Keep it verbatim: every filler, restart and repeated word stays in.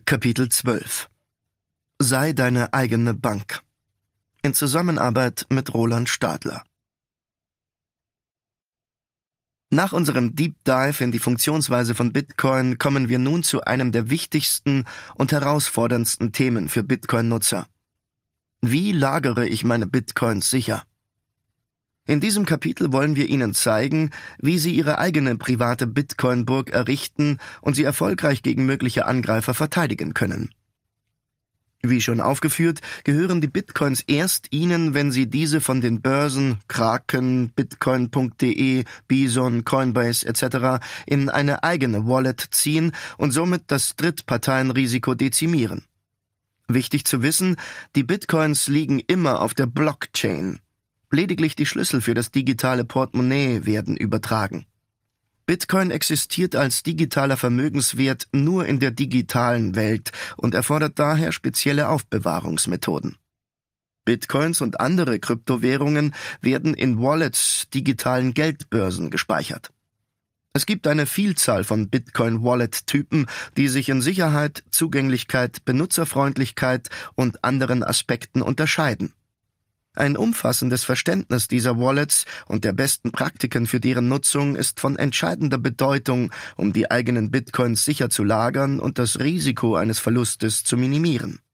Kapitel zwölf. Sei deine eigene Bank. In Zusammenarbeit mit Roland Stadler. Nach unserem Deep Dive in die Funktionsweise von Bitcoin kommen wir nun zu einem der wichtigsten und herausforderndsten Themen für Bitcoin-Nutzer. Wie lagere ich meine Bitcoins sicher? In diesem Kapitel wollen wir Ihnen zeigen, wie Sie Ihre eigene private Bitcoin-Burg errichten und sie erfolgreich gegen mögliche Angreifer verteidigen können. Wie schon aufgeführt, gehören die Bitcoins erst Ihnen, wenn Sie diese von den Börsen Kraken, Bitcoin punkt de, Bison, Coinbase et cetera in eine eigene Wallet ziehen und somit das Drittparteienrisiko dezimieren. Wichtig zu wissen, die Bitcoins liegen immer auf der Blockchain. Lediglich die Schlüssel für das digitale Portemonnaie werden übertragen. Bitcoin existiert als digitaler Vermögenswert nur in der digitalen Welt und erfordert daher spezielle Aufbewahrungsmethoden. Bitcoins und andere Kryptowährungen werden in Wallets, digitalen Geldbörsen, gespeichert. Es gibt eine Vielzahl von Bitcoin-Wallet-Typen, die sich in Sicherheit, Zugänglichkeit, Benutzerfreundlichkeit und anderen Aspekten unterscheiden. Ein umfassendes Verständnis dieser Wallets und der besten Praktiken für deren Nutzung ist von entscheidender Bedeutung, um die eigenen Bitcoins sicher zu lagern und das Risiko eines Verlustes zu minimieren.